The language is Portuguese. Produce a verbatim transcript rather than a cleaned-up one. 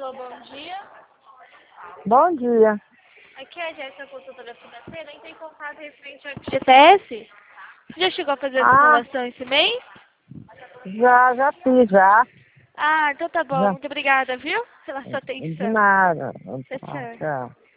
Alô, bom dia. Bom dia. Aqui é a Jéssica, consultora financeira. Entrei em contato referente ao F G T S. Você já chegou a fazer a Ah, simulação esse mês? já, já fiz, já. Ah, então tá bom. Já. Muito obrigada, viu? Pela sua De atenção. nada. Tchau, tchau. Tchau.